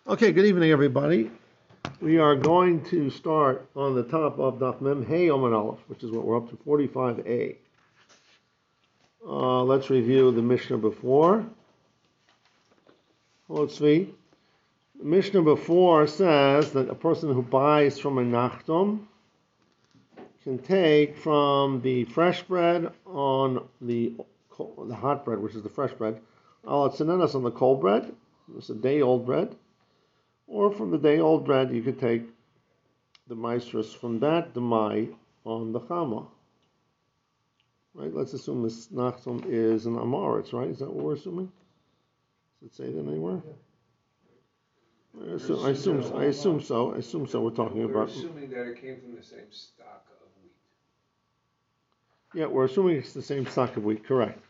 Okay, good evening, everybody. We are going to start on the top of Daf Mem Hey Omen Aleph, which is what we're up to, 45a. Let's review the Mishnah before. Let's see. The Mishnah before says that a person who buys from a nachtom can take from the fresh bread on the hot bread, which is the fresh bread, al tzenenas on the cold bread. It's a day-old bread. Or from the day-old bread, you could take the maestros from that demai on the chama. Right? Let's assume this nachtom is an amaretz, right? Is that what we're assuming? Does it say that anywhere? I assume so. We're talking about. We're assuming that it came from the same stock of wheat. Yeah, we're assuming it's the same stock of wheat. Correct.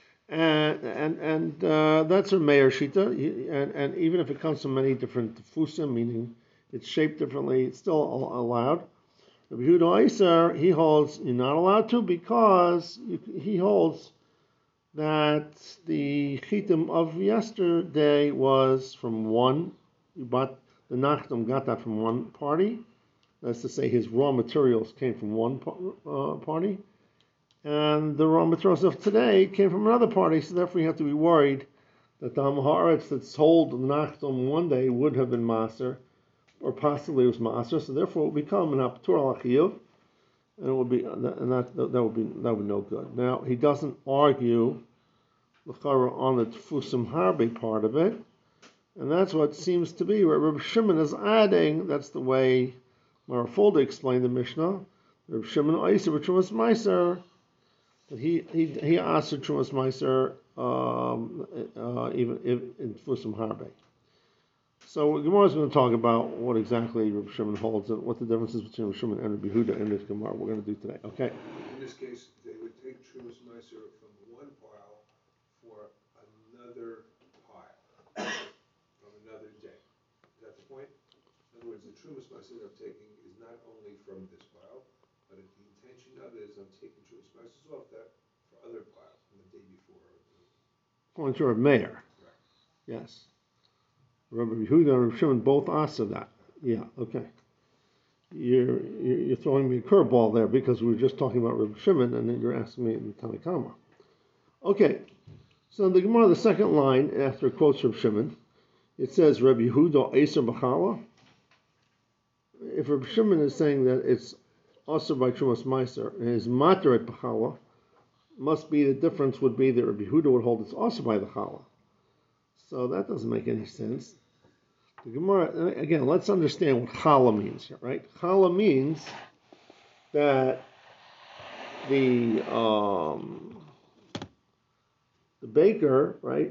And that's a Meir Shita, and even if it comes from many different fusim, meaning it's shaped differently, it's still allowed. Rabbi Yehuda Eiser, he holds you're not allowed to because he holds that the chitim of yesterday was from one. You bought the nachtom, got that from one party. That's to say, his raw materials came from one party. And the raw materials of today came from another party, so therefore you have to be worried that the Haaretz that sold the Nachtom one day would have been Maser, or possibly it was Maser, so therefore it would become an Aptur al Achiyuv, and it would be, that would be no good. Now he doesn't argue on the Tfusim Harbe part of it, and that's what seems to be where Reb Shimon is adding. That's the way Marafulda explained the Mishnah. Reb Shimon Eiser, which was Meiser. But he asked for Trumas Meiser even if in Tfusim Harbe. So Gemara is going to talk about what exactly Reb Shimon holds and what the difference is between Reb Shimon and Reb Yehuda in this Gemara we're going to do today. Okay. In this case, they would take Trumas Meiser from one pile for another pile from another day. Is that the point? In other words, the Trumas Meiser I'm taking is not only from this pile, but the intention of it is I'm taking Trumas Meisers off that for other piles from the day before. According to Reb Meir. Right. Yes. Rabbi Yehuda and Reb Shimon both asked of that. Yeah, okay. You're throwing me a curveball there because we were just talking about Reb Shimon and then you're asking me in Tanakama. Okay. So the Gemara, the second line after it quotes Reb Shimon, it says Reb Yehuda Eiser B'chala. If Reb Shimon is saying that it's also by Trumas Meiser and is mater at B'chala, must be the difference would be that Rabbi Yehuda would hold it's also by the Chala. So that doesn't make any sense. The Gemara, again, let's understand what Chala means here, right? Chala means that the baker, right,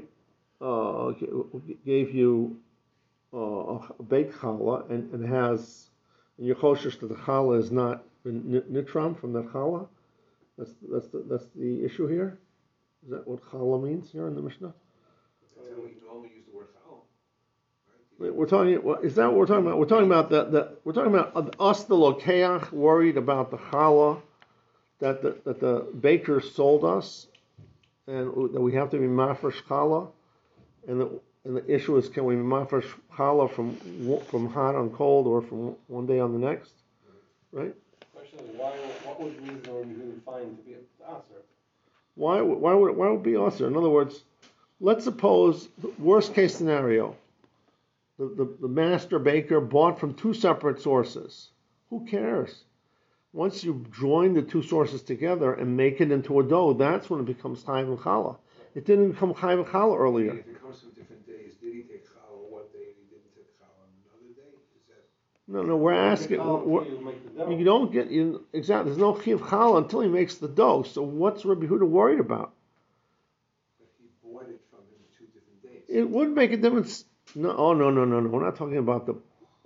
gave you a baked Chala and has, and you're kosher that the Chala is not nitram from the Chala. That's the issue here. Is that what challah means here in the Mishnah? We normally use the word challah. Right? We're talking. Is that what we're talking about? We're talking about us, the lokeach, worried about the challah that the baker sold us, and that we have to be mafresh challah, and the issue is, can we be mafresh challah from hot on cold or from one day on the next, right? What would reason you would find to be Aser? Why would it be Aser? In other words, let's suppose the worst case scenario, the master baker bought from two separate sources. Who cares? Once you join the two sources together and make it into a dough, that's when it becomes Chayiv and Challah. It didn't become Chayiv and Challah earlier. If it comes from different days, did he take challah one day and he didn't take challah another day? Is that? No, we're asking. You don't get exactly. There's no chiv challah until he makes the dough. So what's Rabbi Yehuda worried about? That he bought it from him 2 different days. It would make a difference. No. We're not talking about the.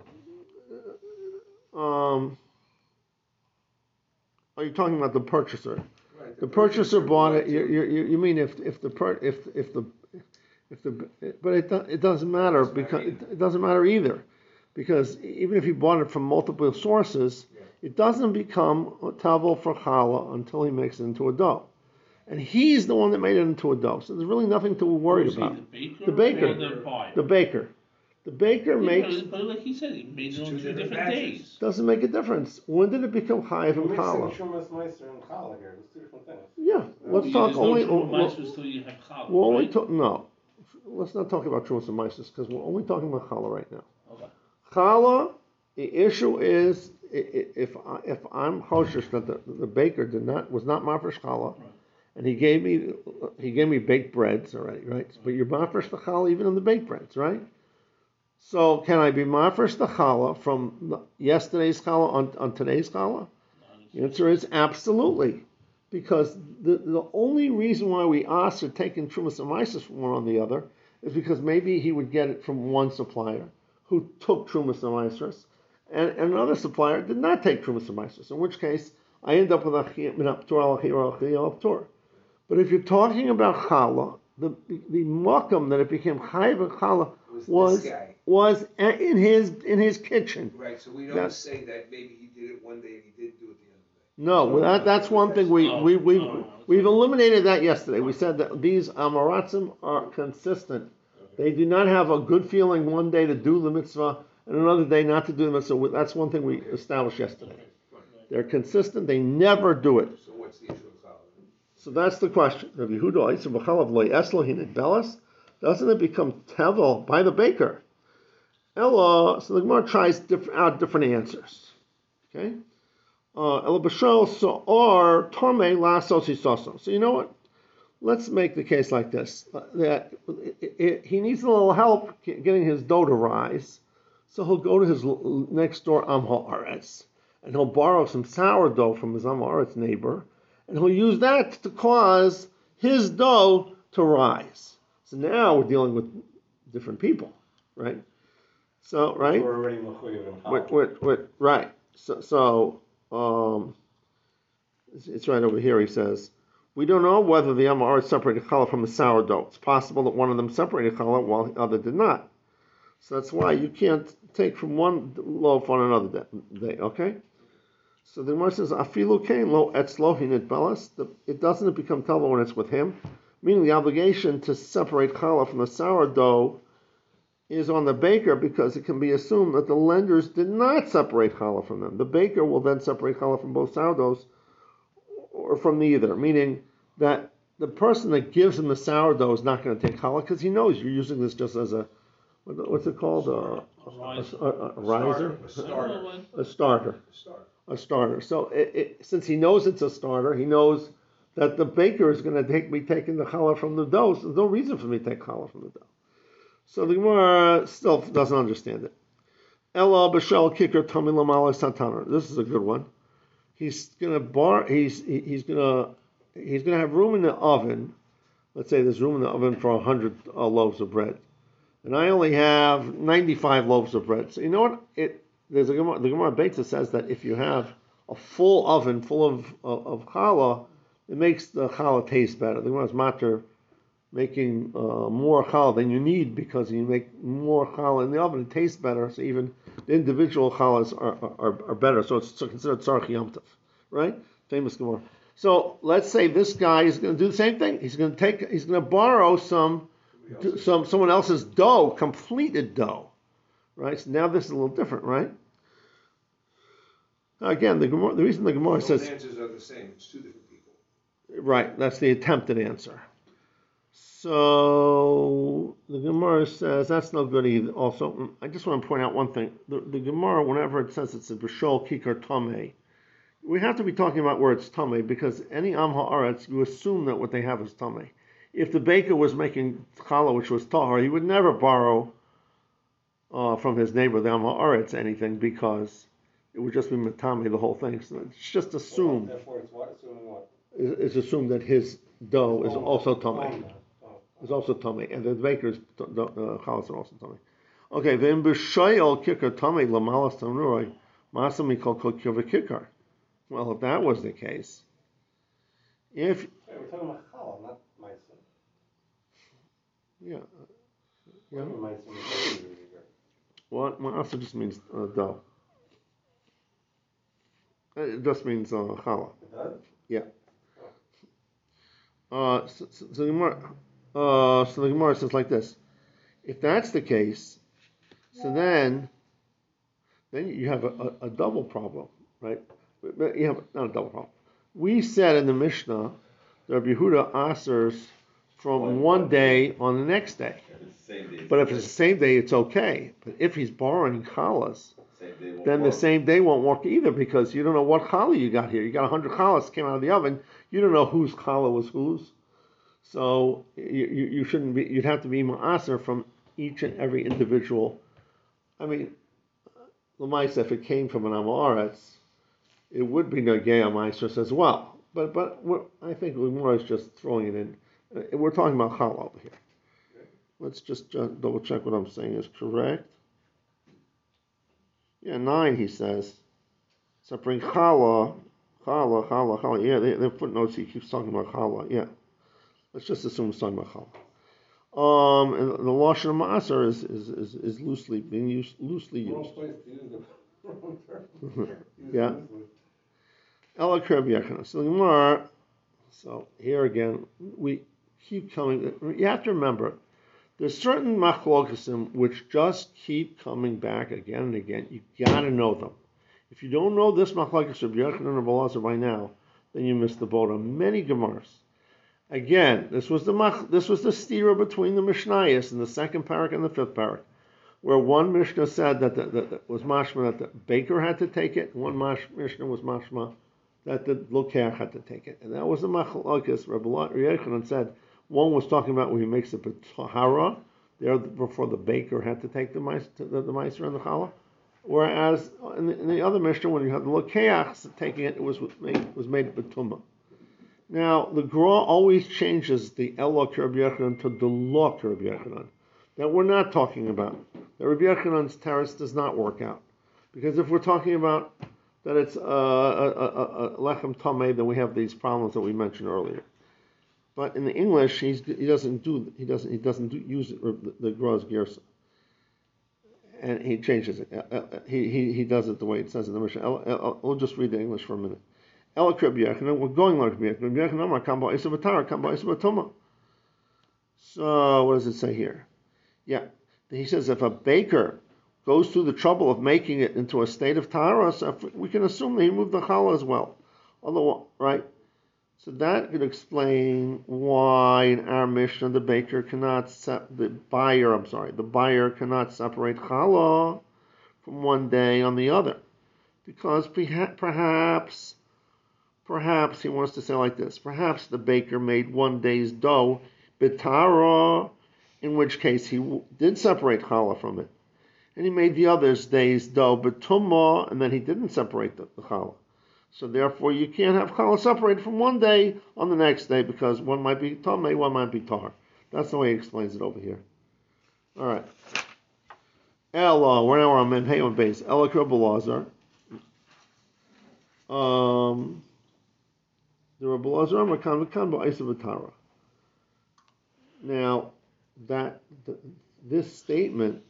Are you talking about the purchaser? Right, the purchaser bought it. You mean if the but it doesn't matter because it doesn't matter either. Because even if he bought it from multiple sources, it doesn't become a tavel for challah until he makes it into a dough. And he's the one that made it into a dough. So there's really nothing to worry about. The baker. The baker. The baker makes, But like he said, he made it It's on two 2 different different batches. days. doesn't make a difference. When did it become chayiv You're and mixing challah? Shumas Meiser and Challah here, there's two different things. Yeah, let's talk There's no only. Truma Meisers till you have challah, We're only right? no. Let's not talk about trumas and mices because we're only talking about challah right now. Okay. Challah, the issue is if I'm choshesh that the baker was not mafresh challah, Right. and he gave me baked breads already, right? But you're mafresh the challah even in the baked breads, right? So can I be mafresh the challah from yesterday's challah on today's challah? The answer is absolutely, because the only reason why we ask are taking trumas and mices from one on the other is because maybe he would get it from one supplier who took trumas and mices, and another supplier did not take trumas and mices. In which case, I end up with a chiyuv. But if you're talking about challah, the makam that it became chayiv and challah Was this guy. was in his kitchen. Right, so we don't That's- say that maybe he did it one day and he didn't do it the other day. No, well, that's one thing we've eliminated that yesterday. We said that these Amoratzim are consistent. They do not have a good feeling one day to do the mitzvah and another day not to do the mitzvah. That's one thing we established yesterday. They're consistent. They never do it. So what's the issue of challah? So that's the question. Rabbi Yehuda, Isa b'chalav lo yeslo hinid belas. Doesn't it become tevel by the baker? Ella. So the Gemara tries out different answers. Okay. Ella b'shol so or tomei la sosi soso. So you know what? Let's make the case like this: that he needs a little help getting his dough to rise. So he'll go to his next door Am Haaretz, and he'll borrow some sourdough from his Am Haaretz neighbor, and he'll use that to cause his dough to rise. So now we're dealing with different people, right? So, right? We're already mechuyev in Challah. Right. It's right over here. He says, we don't know whether the Am Haaretz separated challah from the sourdough. It's possible that one of them separated challah while the other did not. So that's why you can't take from one loaf on another day. Okay. So the Gemara says, "Afilu kain lo etzlo hinit belas." It doesn't become tevel when it's with him, meaning the obligation to separate challah from the sourdough is on the baker because it can be assumed that the lenders did not separate challah from them. The baker will then separate challah from both sourdoughs or from neither, meaning that the person that gives him the sourdough is not going to take challah because he knows you're using this just as a what's it called? A riser? A starter. A starter. So since he knows it's a starter, he knows that the baker is going to be taking the challah from the dough. So there's no reason for me to take challah from the dough. So the Gemara still doesn't understand it. Ella b'shel kicker tamil lamala satanar. This is a good one. He's gonna have room in the oven. Let's say there's room in the oven for 100 loaves of bread, and I only have 95 loaves of bread. So you know what? The Gemara Beitza says that if you have a full oven full of challah, it makes the challah taste better. The Gemara is matter making more challah than you need because you make more challah in the oven, it tastes better. So even the individual challahs are better. So it's considered tzarich yom tov, right? Famous Gemara. So let's say this guy is going to do the same thing. He's going to borrow someone else's dough, completed dough, right? So now this is a little different, right? Again, the reason the Gemara says Both answers are the same. It's two different people. Right. That's the attempted answer. So the Gemara says that's no good either. Also, I just want to point out one thing. The Gemara, whenever it says it's a b'shol kikar tameh, we have to be talking about where it's tameh because any am haaretz, you assume that what they have is tameh. If the baker was making challah, which was tahar, he would never borrow from his neighbor, the am haaretz, anything because it would just be matame the whole thing. So it's just assumed. Therefore, it's what? Assuming what? It's assumed that his dough is also tameh. Is also tummy, and the baker's chalas are also tummy. Okay, then b'shayol kicker tummy lamalas tamroi masami kol kikar. Well, if that was the case, We're talking about challah, not meiser. Yeah. What do you mean meiser? What also just means dough. It just means challah. It does? Yeah. So the Gemara says like this: if that's the case, So then you have a double problem, right? But you have not a double problem. We said in the Mishnah that Rabbi Yehuda answers from one day on the next day. But if it's the same day, it's okay. But if he's borrowing challahs, then the same day won't work either, because you don't know what challah you got here. You got 100 challahs came out of the oven. You don't know whose challah was whose. So you shouldn't be. You'd have to be ma'aser from each and every individual. I mean, l'maisa, if it came from an amaretz, it would be nagei amaisros as well. But I think Gemara is just throwing it in. We're talking about challah over here. Let's just double check what I'm saying is correct. Yeah, 9, he says. So bring challah. Yeah, the footnotes, he keeps talking about challah. Yeah. Let's just assume he's talking about challah. And the lashon of ma'aser is loosely being used. Wrong place to use the wrong term. Yeah. Ela Kreb Yechana. So the Gemara. So here again, we keep coming. You have to remember, there's certain machlokesim which just keep coming back again and again. You gotta know them. If you don't know this machlokes of Yechana and Elazar by now, then you miss the boat on many Gemaras. Again, this was the stira between the Mishnayos in the second parak and the fifth parak, where one Mishnah said that was mashma that the baker had to take it, and one Mishnah was mashma that the lokeach had to take it, and that was the machlokes. Rabbi Yochanan said one was talking about when he makes it tahara, there before the baker had to take the meiser and the challah, whereas in the other Mishnah when you had the lokeach taking it, it was made betumah. Now, the Gra always changes the Elok Rabbi Yochanan to the Lok Rabbi Yochanan. That we're not talking about. The Rabbi Yochanan's teretz does not work out. Because if we're talking about that it's a Lechem Tameh, then we have these problems that we mentioned earlier. But in the English, he doesn't use the Gra's Gersa. And he changes it. He does it the way it says in the Mishnah. We'll just read the English for a minute. We're going like So what does it say here? Yeah, he says if a baker goes through the trouble of making it into a state of tahara, so we can assume that he moved the challah as well. Although, right? So that could explain why in our Mishnah the buyer cannot separate challah from one day on the other, because Perhaps he wants to say like this. Perhaps the baker made one day's dough bitara, in which case he did separate challah from it. And he made the other day's dough betumah, and then he didn't separate the challah. So therefore you can't have challah separated from one day on the next day, because one might be tameh, one might be tar. That's the way he explains it over here. All right. Ella, we're now on Memhei on base. Ella Kreb Elazar. The Rabbi Elazar Makan Ba'isa V'Tara. Now, this statement,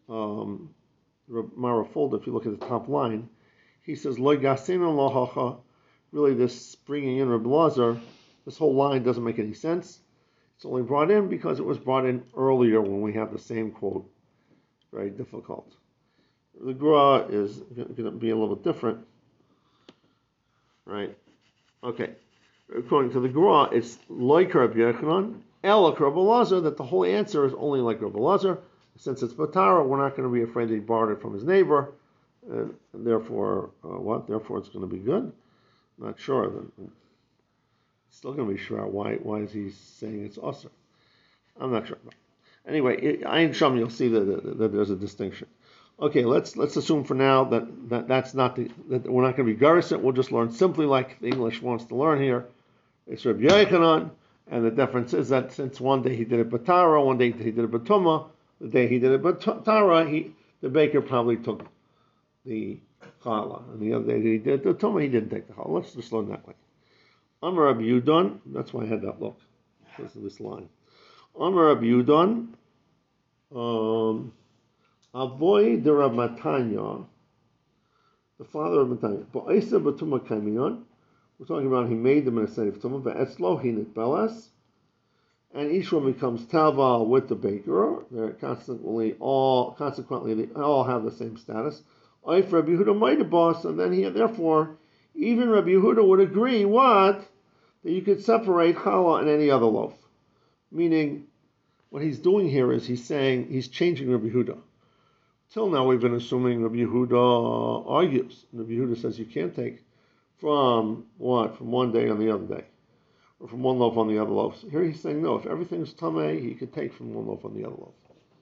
Mara Folda, if you look at the top line, he says, Lo Gasina Lahacha. Really, this bringing in Rabbi Elazar, this whole line doesn't make any sense. It's only brought in because it was brought in earlier when we have the same quote. Very difficult. The Gra is going to be a little different. Right? Okay. According to the Gra, it's like Rabbi Yochanan, like Rabbi Elazar, that the whole answer is only like Rabbi Elazar. Since it's Batara, we're not going to be afraid that he borrowed it from his neighbor, and therefore, Therefore, it's going to be good. Not sure. It's still going to be sure. Why is he saying it's usher? I'm not sure. Anyway, Ayin Sham, you'll see that there's a distinction. Okay, let's assume for now that's not that we're not going to be garrison. We'll just learn simply like the English wants to learn here. It's Rabbi Yochanan, and the difference is that since one day he did it batara, one day he did it batuma, the day he did it batara, the baker probably took the challah, and the other day he did the tuma, he didn't take the challah. Let's just learn that way. Amar Rabbi Yudon, that's why I had that look because of this line. Amar Rabbi Yudon, Avoy de Rav Matanya, the father of Matanya. Ba'isa batuma kaimion. We're talking about he made them in a state of tumah. Ve'etzlo hinit belas, and each one becomes Tava with the baker. They're consequently they all have the same status. If Rabbi Yehuda might have boss, and then therefore, even Rabbi Yehuda would agree what? That you could separate challah and any other loaf. Meaning, what he's doing here is he's changing Rabbi Yehuda. Till now we've been assuming Rabbi Yehuda argues. Rabbi Yehuda says you can't take from what? From one day on the other day. Or from one loaf on the other loaf. Here he's saying no, if everything's tamei, he could take from one loaf on the other loaf.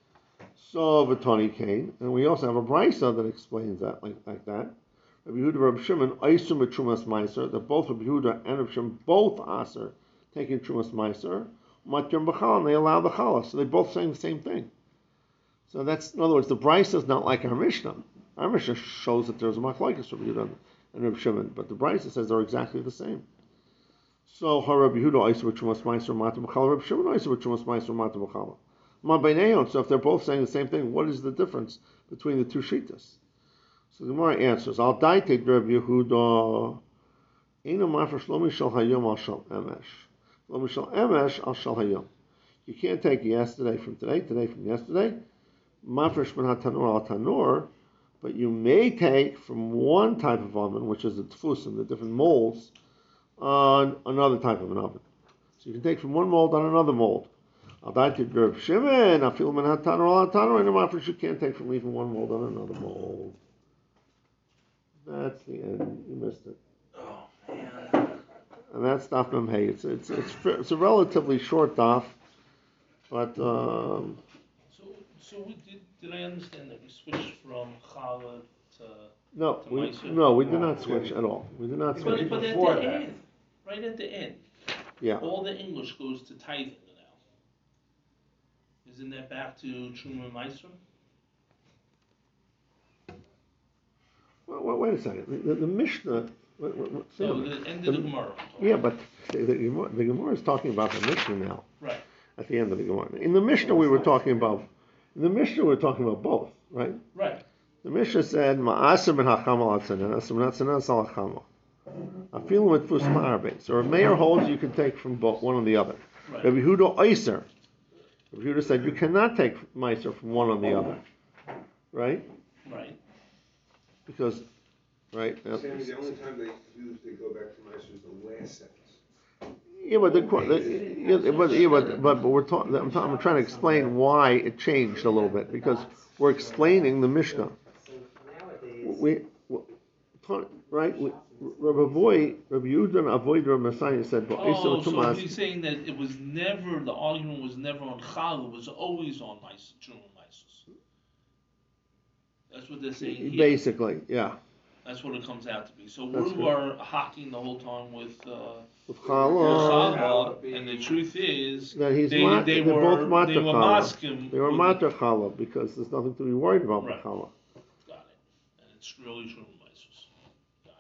So Vatani Kane, and we also have a brisa that explains that like that. Rabbi Yehuda, Rabbi Shimon, Aisum Trumas Meiser, that both Rabbi Yehuda and Rabbi Shimon both aser taking Trumas Meiser, Matir B'chala, and they allow the challah. So they're both saying the same thing. So that's, in other words, the brisa is not like our Mishnah. Our Mishnah shows that there's a machlokes Rabbi Yehuda and Rabbi Shimon, but the brisa says they're exactly the same. So Rabbi Yehuda Aisum Trumas Meiser, Matir B'chala, Rabbi Shimon Aisum Trumas Meiser, Matir B'chala. So if they're both saying the same thing, what is the difference between the two shittas? So the Gemara answers, I'll die take Rabbi Yehuda. Eino mafresh shlomi shel hayom al shel emesh. Shlomi shel emesh al shel hayom. You can't take yesterday from today, today from yesterday. Mafresh ben hatanur al tanur, but you may take from one type of oven, which is the tfusim, the different molds, on another type of an oven. So you can take from one mold on another mold. I'll die to Rabbi Shimon. I feel ben hatanur al tanur, and mafresh you can't take from even one mold on another mold. That's the end. You missed it. Oh man. And that's Daf Mem Hey. It's a relatively short daf, but So we did I understand that we switched from challah to we did not switch at all. We did not switch. But at Before the that. end, right at the end, Yeah. all the English goes to tithing now. Isn't that back to Truma and Meiser? Well, wait a second. The Mishnah. So the end of the Gemara. Yeah, but the Gemara is talking about the Mishnah now. Right. At the end of the Gemara. In the Mishnah we were talking about. In the Mishnah we were talking about both, right? Right. The Mishnah said, "Ma'aser ben hachama al-tzana, aser ben hatzana al hachama." Afilu with fus ma'arbe. So a mayor holds you can take from both, one or the other. Right. Rabbi Yehuda Oiser. Rabbi Yehuda said you cannot take Meiser from one or the other, right? Right. Because, right? Sammy, the only time they go back to Meister is the last sentence. Yeah, but we're talking. I'm trying to explain why it changed a little bit because we're explaining the Mishnah. Right? Rabbi Yehuda and Avoid Rabbi Messiah said, Oh, so he's saying that it was never, the argument was never on challah, it was always on Meiser, Truma and Meiser. That's what they're saying here. Basically, yeah. That's what it comes out to be. So That's we were hocking the whole time with Challah, challah, and the truth is that he's they they're both matar they were challah. maskim. They were matar challah because there's nothing to be worried about with Right. challah. Got it. And it's really true Meisers. Got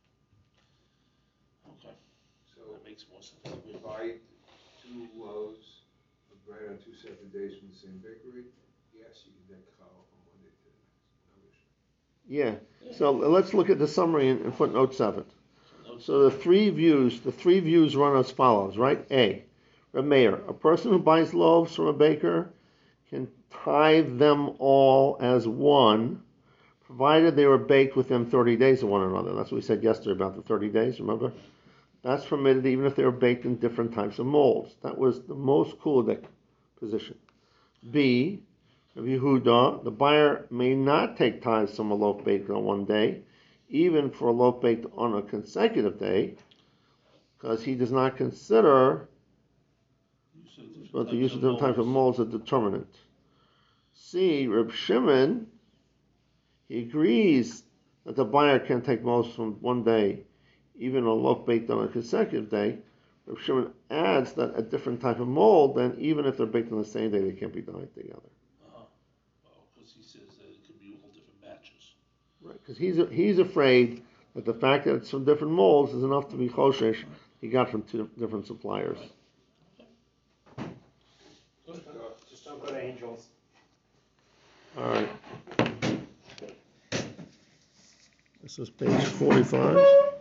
it. Okay. So That makes more sense. if we buy 2 loaves of bread on 2 separate days from the same bakery, yes, you can take challah from one day to the next. No issue. Yeah. So let's look at the summary in footnote 7. So the three views run as follows, right? A, Meir, a person who buys loaves from a baker can tithe them all as one, provided they were baked within 30 days of one another. That's what we said yesterday about the 30 days, remember? That's permitted even if they were baked in different types of molds. That was the most Kulidik position. B, Rabbi Yehuda, the buyer may not take tithes from a loaf baked on one day, even for a loaf baked on a consecutive day, because he does not consider the use of different types of molds a determinant. C, Reb Shimon, he agrees that the buyer can take molds from one day, even a loaf baked on a consecutive day. Reb Shimon adds that a different type of mold, then even if they're baked on the same day, they can't be dyed together. Because he says that it could be all different batches. Right, because he's afraid that the fact that it's from different molds is enough to be choshesh. He got from 2 different suppliers. Just don't go to Angels. All right. This is page 45.